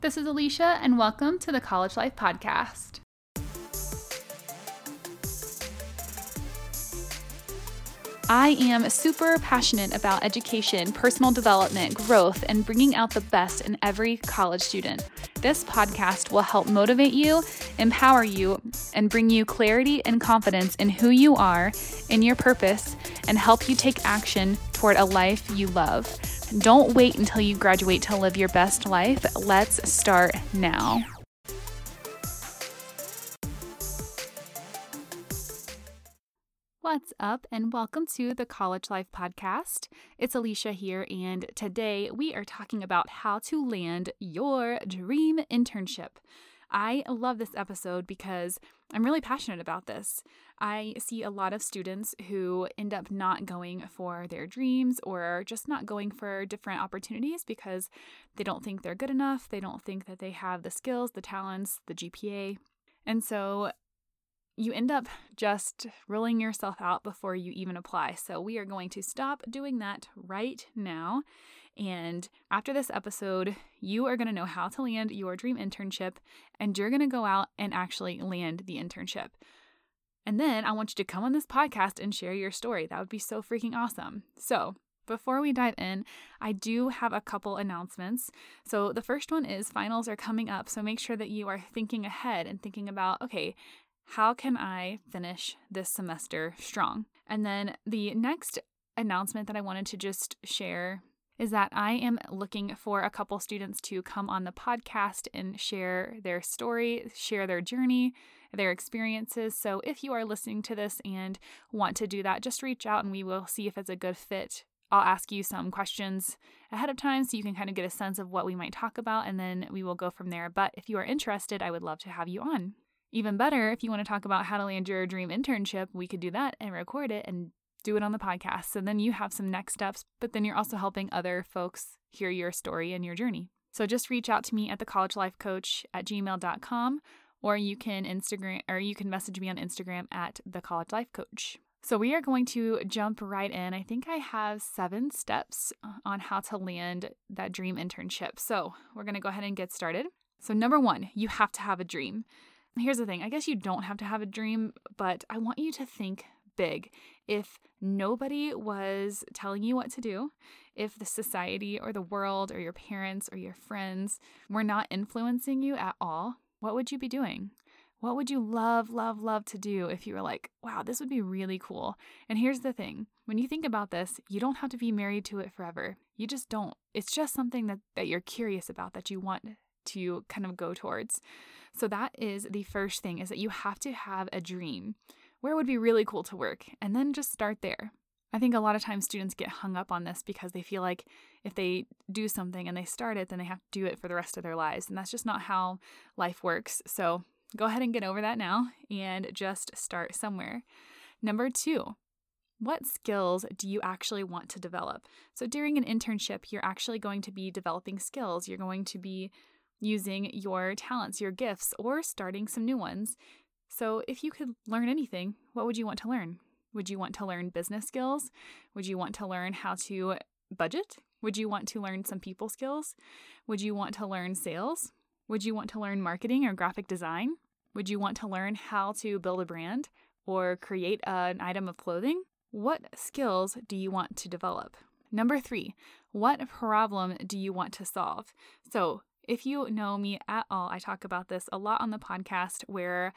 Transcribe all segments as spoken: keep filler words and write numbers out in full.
This is Alicia, and welcome to the College Life Podcast. I am super passionate about education, personal development, growth, and bringing out the best in every college student. This podcast will help motivate you, empower you, and bring you clarity and confidence in who you are, in your purpose, and help you take action toward a life you love. Don't wait until you graduate to live your best life. Let's start now. What's up, and welcome to the College Life Podcast. It's Alicia here, and today we are talking about how to land your dream internship. I love this episode because I'm really passionate about this. I see a lot of students who end up not going for their dreams or just not going for different opportunities because they don't think they're good enough. They don't think that they have the skills, the talents, the G P A. And so you end up just ruling yourself out before you even apply. So we are going to stop doing that right now. And after this episode, you are going to know how to land your dream internship, and you're going to go out and actually land the internship. And then I want you to come on this podcast and share your story. That would be so freaking awesome. So before we dive in, I do have a couple announcements. So the first one is finals are coming up. So make sure that you are thinking ahead and thinking about, okay, how can I finish this semester strong? And then the next announcement that I wanted to just share is that I am looking for a couple students to come on the podcast and share their story, share their journey, their experiences. So if you are listening to this and want to do that, just reach out and we will see if it's a good fit. I'll ask you some questions ahead of time so you can kind of get a sense of what we might talk about, and then we will go from there. But if you are interested, I would love to have you on. Even better, if you want to talk about how to land your dream internship, we could do that and record it and do it on the podcast. So then you have some next steps, but then you're also helping other folks hear your story and your journey. So just reach out to me at the college life coach at gmail dot com, or you can Instagram or you can message me on Instagram at the college life coach. So we are going to jump right in. I think I have seven steps on how to land that dream internship. So we're going to go ahead and get started. So number one, you have to have a dream. Here's the thing. I guess you don't have to have a dream, but I want you to think big. If nobody was telling you what to do, if the society or the world or your parents or your friends were not influencing you at all, what would you be doing? What would you love, love, love to do if you were like, wow, this would be really cool? And here's the thing. When you think about this, you don't have to be married to it forever. You just don't. It's just something that, that you're curious about, that you want to kind of go towards. So that is the first thing, is that you have to have a dream. Where would be really cool to work? And then just start there. I think a lot of times students get hung up on this because they feel like if they do something and they start it, then they have to do it for the rest of their lives. And that's just not how life works. So go ahead and get over that now and just start somewhere. Number two, what skills do you actually want to develop? So during an internship, you're actually going to be developing skills. You're going to be using your talents, your gifts, or starting some new ones. So if you could learn anything, what would you want to learn? Would you want to learn business skills? Would you want to learn how to budget? Would you want to learn some people skills? Would you want to learn sales? Would you want to learn marketing or graphic design? Would you want to learn how to build a brand or create an item of clothing? What skills do you want to develop? Number three, what problem do you want to solve? So if you know me at all, I talk about this a lot on the podcast where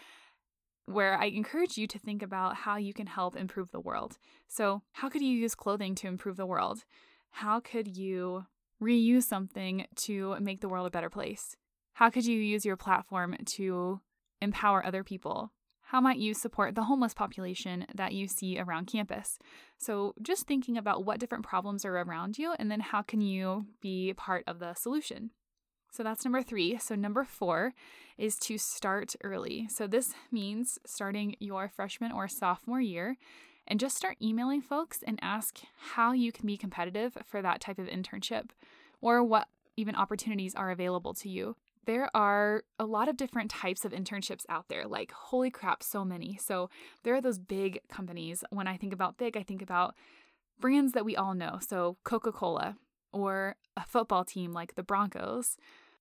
where I encourage you to think about how you can help improve the world. So how could you use clothing to improve the world? How could you reuse something to make the world a better place? How could you use your platform to empower other people? How might you support the homeless population that you see around campus? So just thinking about what different problems are around you, and then how can you be part of the solution? So that's number three. So number four is to start early. So this means starting your freshman or sophomore year and just start emailing folks and ask how you can be competitive for that type of internship, or what even opportunities are available to you. There are a lot of different types of internships out there, like holy crap, so many. So there are those big companies. When I think about big, I think about brands that we all know. So Coca-Cola, or a football team like the Broncos,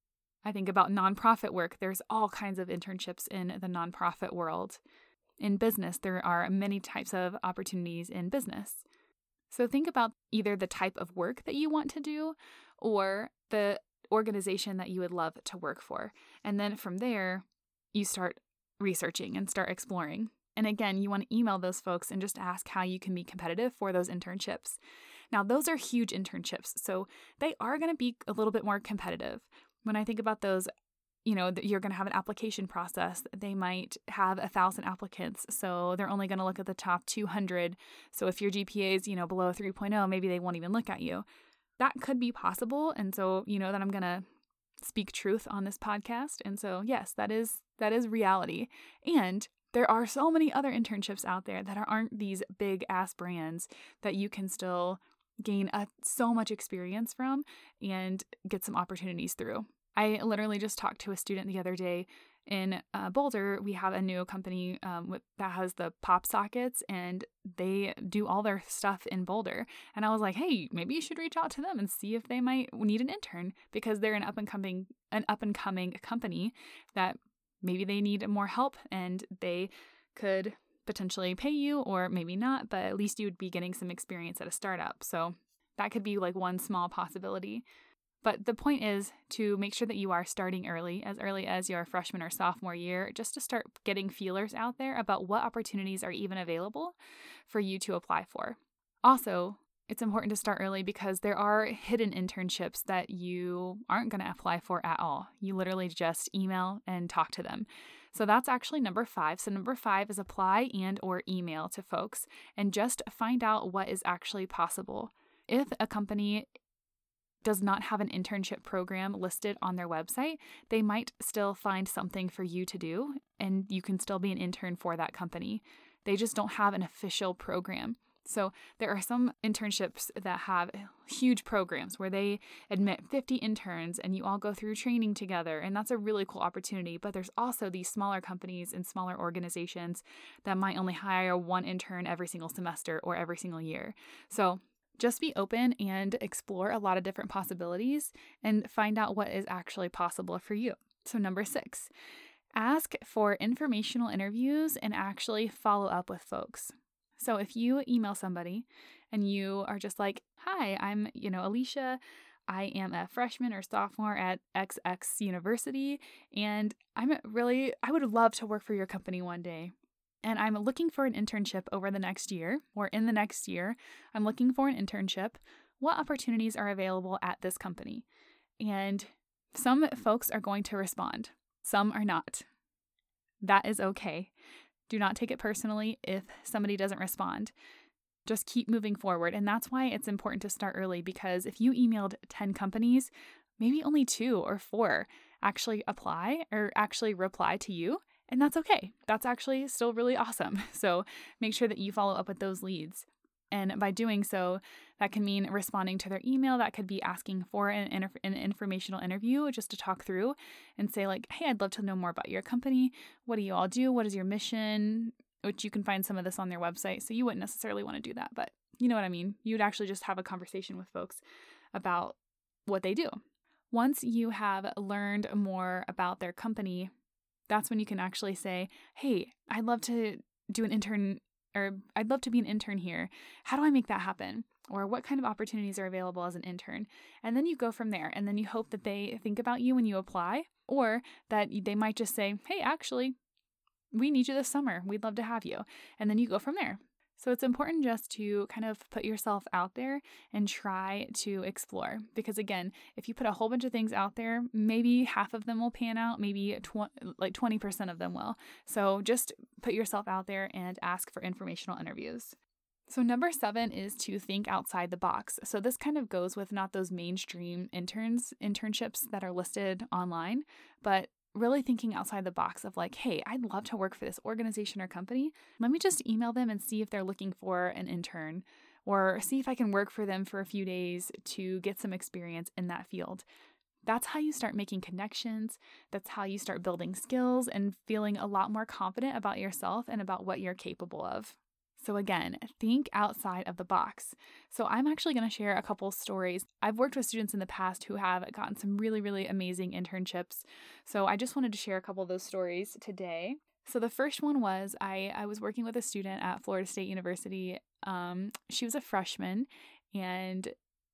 I think about nonprofit work. There's all kinds of internships in the nonprofit world. In business, there are many types of opportunities in business. So think about either the type of work that you want to do or the organization that you would love to work for. And then from there, you start researching and start exploring. And again, you want to email those folks and just ask how you can be competitive for those internships. Now, those are huge internships, so they are going to be a little bit more competitive. When I think about those, you know, you're going to have an application process. They might have a thousand applicants, so they're only going to look at the top two hundred. So if your G P A is, you know, below three point oh, maybe they won't even look at you. That could be possible. And so, you know, that I'm going to speak truth on this podcast. And so, yes, that is, that is reality. And there are so many other internships out there that aren't these big ass brands that you can still gain a, so much experience from and get some opportunities through. I literally just talked to a student the other day in uh, Boulder. We have a new company um, with, that has the pop sockets, and they do all their stuff in Boulder. And I was like, hey, maybe you should reach out to them and see if they might need an intern, because they're an up and coming an up and coming company that maybe they need more help, and they could potentially pay you, or maybe not, but at least you would be getting some experience at a startup. So that could be like one small possibility. But the point is to make sure that you are starting early, as early as your freshman or sophomore year, just to start getting feelers out there about what opportunities are even available for you to apply for. Also, it's important to start early because there are hidden internships that you aren't going to apply for at all. You literally just email and talk to them. So that's actually number five. So number five is apply and or email to folks and just find out what is actually possible. If a company does not have an internship program listed on their website, they might still find something for you to do, and you can still be an intern for that company. They just don't have an official program. So there are some internships that have huge programs where they admit fifty interns and you all go through training together, and that's a really cool opportunity. But there's also these smaller companies and smaller organizations that might only hire one intern every single semester or every single year. So just be open and explore a lot of different possibilities and find out what is actually possible for you. So number six, ask for informational interviews and actually follow up with folks. So if you email somebody and you are just like, hi, I'm, you know, Alicia, I am a freshman or sophomore at X X University, and I'm really, I would love to work for your company one day. And I'm looking for an internship over the next year, or in the next year, I'm looking for an internship. What opportunities are available at this company? And some folks are going to respond. Some are not. That is okay. Do not take it personally if somebody doesn't respond. Just keep moving forward. And that's why it's important to start early, because if you emailed ten companies, maybe only two or four actually apply or actually reply to you. And that's okay. That's actually still really awesome. So make sure that you follow up with those leads. And by doing so, that can mean responding to their email. That could be asking for an, inter- an informational interview just to talk through and say like, hey, I'd love to know more about your company. What do you all do? What is your mission? Which you can find some of this on their website. So you wouldn't necessarily want to do that, but you know what I mean? You'd actually just have a conversation with folks about what they do. Once you have learned more about their company, that's when you can actually say, hey, I'd love to do an intern, or I'd love to be an intern here. How do I make that happen? Or what kind of opportunities are available as an intern? And then you go from there. And then you hope that they think about you when you apply, or that they might just say, hey, actually, we need you this summer. We'd love to have you. And then you go from there. So it's important just to kind of put yourself out there and try to explore. Because again, if you put a whole bunch of things out there, maybe half of them will pan out, maybe tw- like twenty percent of them will. So just put yourself out there and ask for informational interviews. So number seven is to think outside the box. So this kind of goes with not those mainstream interns, internships that are listed online, but really thinking outside the box of like, hey, I'd love to work for this organization or company. Let me just email them and see if they're looking for an intern, or see if I can work for them for a few days to get some experience in that field. That's how you start making connections. That's how you start building skills and feeling a lot more confident about yourself and about what you're capable of. So again, think outside of the box. So I'm actually going to share a couple stories. I've worked with students in the past who have gotten some really, really amazing internships. So I just wanted to share a couple of those stories today. So the first one was I, I was working with a student at Florida State University. Um, she was a freshman, and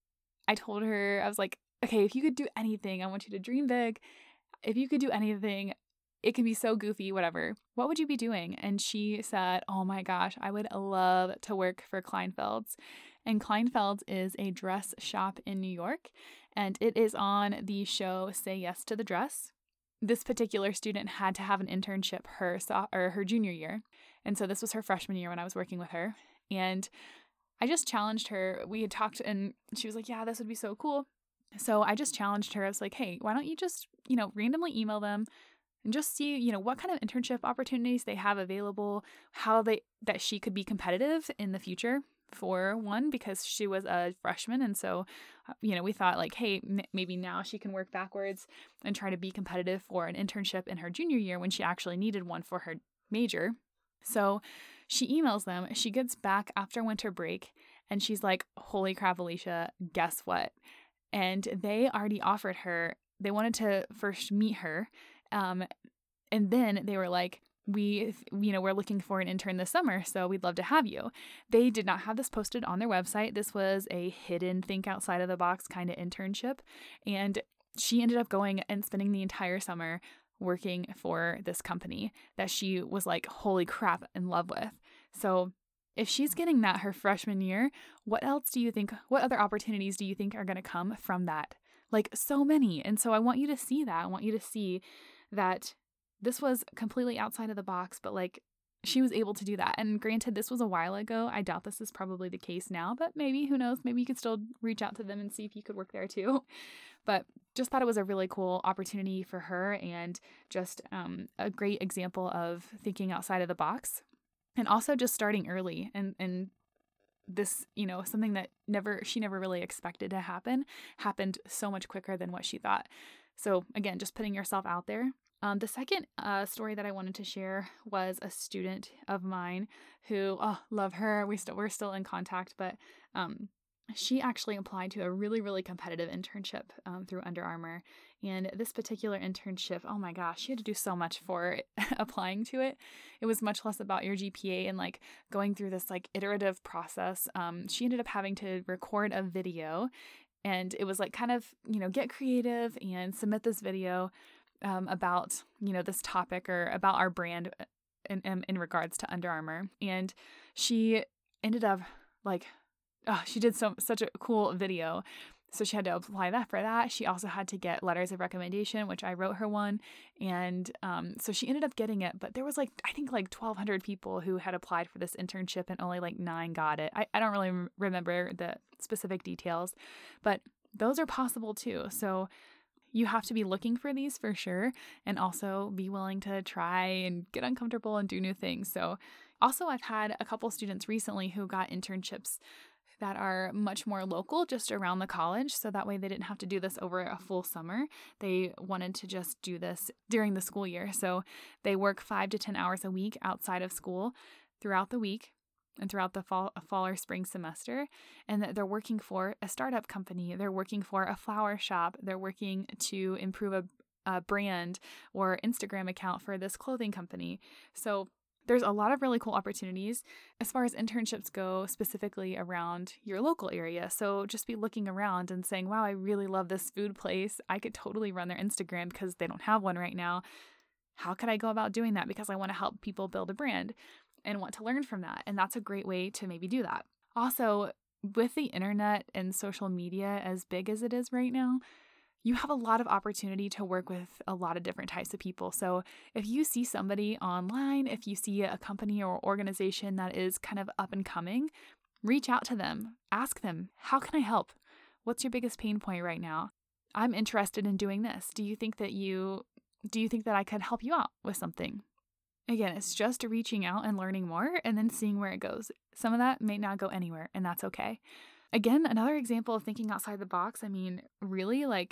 I told her, I was like, okay, if you could do anything, I want you to dream big. If you could do anything, it can be so goofy, whatever. What would you be doing? And she said, oh my gosh, I would love to work for Kleinfeld's. And Kleinfeld's is a dress shop in New York, and it is on the show Say Yes to the Dress. This particular student had to have an internship her so- or her junior year. And so this was her freshman year when I was working with her. And I just challenged her. We had talked and she was like, yeah, this would be so cool. So I just challenged her. I was like, hey, why don't you just, you know, randomly email them and just see, you know, what kind of internship opportunities they have available, how they, that she could be competitive in the future for one, because she was a freshman. And so, you know, we thought like, hey, m- maybe now she can work backwards and try to be competitive for an internship in her junior year when she actually needed one for her major. So she emails them. She gets back after winter break and she's like, holy crap, Alicia, guess what? And they already offered her, they wanted to first meet her. Um, and then they were like, we, you know, we're looking for an intern this summer, so we'd love to have you. They did not have this posted on their website. This was a hidden think outside of the box kind of internship. And she ended up going and spending the entire summer working for this company that she was like, holy crap, in love with. So if she's getting that her freshman year, what else do you think, what other opportunities do you think are going to come from that? Like so many. And so I want you to see that. I want you to see that this was completely outside of the box, but like she was able to do that. And granted, this was a while ago. I doubt this is probably the case now, but maybe, who knows, maybe you could still reach out to them and see if you could work there too. But just thought it was a really cool opportunity for her and just um, a great example of thinking outside of the box and also just starting early and, and this, you know, something that never, she never really expected to happen, happened so much quicker than what she thought. So again, just putting yourself out there. Um, the second uh, story that I wanted to share was a student of mine who, oh, love her. We still, we're still in contact, but um, she actually applied to a really, really competitive internship um, through Under Armour. And this particular internship, oh my gosh, she had to do so much for applying to it. It was much less about your G P A and like going through this like iterative process. Um, she ended up having to record a video, and it was like kind of, you know, get creative and submit this video um, about, you know, this topic or about our brand in, in, in regards to Under Armour. And she ended up like, oh, she did so such a cool video. So she had to apply that for that. She also had to get letters of recommendation, which I wrote her one. And um, so she ended up getting it. But there was like, I think like twelve hundred people who had applied for this internship and only like nine got it. I, I don't really remember the specific details, but those are possible too. So you have to be looking for these for sure, and also be willing to try and get uncomfortable and do new things. So also I've had a couple students recently who got internships that are much more local, just around the college. So that way they didn't have to do this over a full summer. They wanted to just do this during the school year. So they work five to ten hours a week outside of school throughout the week and throughout the fall, fall or spring semester. And that they're working for a startup company. They're working for a flower shop. They're working to improve a, a brand or Instagram account for this clothing company. So there's a lot of really cool opportunities as far as internships go, specifically around your local area. So just be looking around and saying, wow, I really love this food place. I could totally run their Instagram because they don't have one right now. How could I go about doing that? Because I want to help people build a brand and want to learn from that. And that's a great way to maybe do that. Also, with the internet and social media as big as it is right now, you have a lot of opportunity to work with a lot of different types of people. So if you see somebody online, if you see a company or organization that is kind of up and coming, reach out to them. Ask them, how can I help? What's your biggest pain point right now? I'm interested in doing this. Do you think that you, do you think that I could help you out with something? Again, it's just reaching out and learning more and then seeing where it goes. Some of that may not go anywhere, and that's okay. Again, another example of thinking outside the box. I mean, really, like,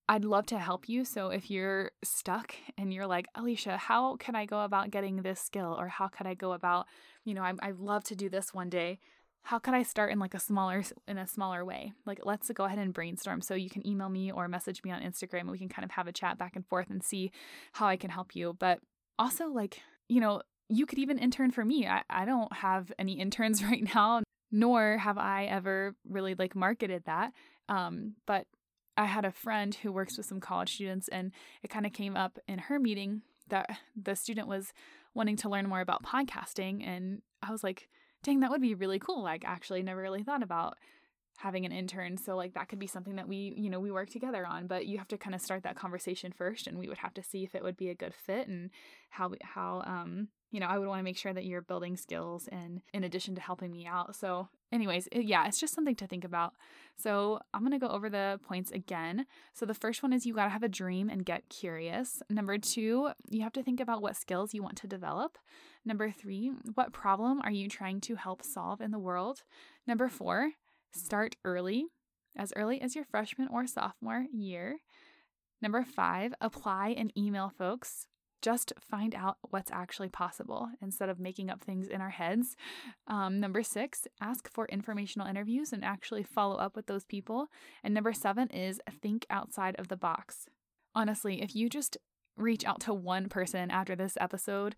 I'd love to help you. So if you're stuck and you're like, Alicia, how can I go about getting this skill? Or how could I go about, you know, I, I'd love to do this one day. How could I start in like a smaller, in a smaller way? Like, let's go ahead and brainstorm. So you can email me or message me on Instagram and we can kind of have a chat back and forth and see how I can help you. But also, like, you know, you could even intern for me. I, I don't have any interns right now, nor have I ever really like marketed that. Um, but I had a friend who works with some college students, and it kind of came up in her meeting that the student was wanting to learn more about podcasting. And I was like, dang, that would be really cool. Like, actually never really thought about having an intern. So like that could be something that we, you know, we work together on, but you have to kind of start that conversation first, and we would have to see if it would be a good fit and how, how, um, you know, I would want to make sure that you're building skills and in addition to helping me out. So anyways, it, yeah, it's just something to think about. So I'm going to go over the points again. So the first one is you got to have a dream and get curious. Number two, you have to think about what skills you want to develop. Number three, what problem are you trying to help solve in the world? Number four, start early, as early as your freshman or sophomore year. Number five, apply and email folks. Just find out what's actually possible instead of making up things in our heads. Um, number six, ask for informational interviews and actually follow up with those people. And number seven is think outside of the box. Honestly, if you just reach out to one person after this episode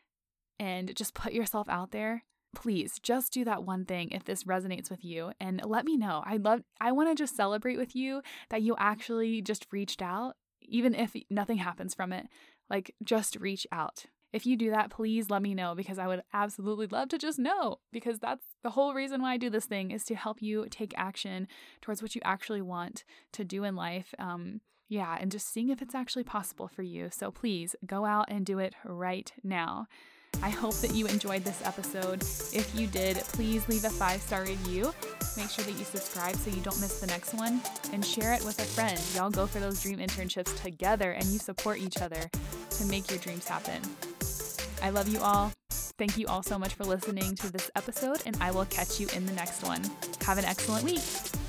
and just put yourself out there, please just do that one thing if this resonates with you and let me know. I love, I want to just celebrate with you that you actually just reached out, even if nothing happens from it. Like, just reach out. If you do that, please let me know, because I would absolutely love to just know, because that's the whole reason why I do this thing, is to help you take action towards what you actually want to do in life. Um, yeah, and just seeing if it's actually possible for you. So please go out and do it right now. I hope that you enjoyed this episode. If you did, please leave a five-star review. Make sure that you subscribe so you don't miss the next one, and share it with a friend. Y'all go for those dream internships together and you support each other to make your dreams happen. I love you all. Thank you all so much for listening to this episode, and I will catch you in the next one. Have an excellent week.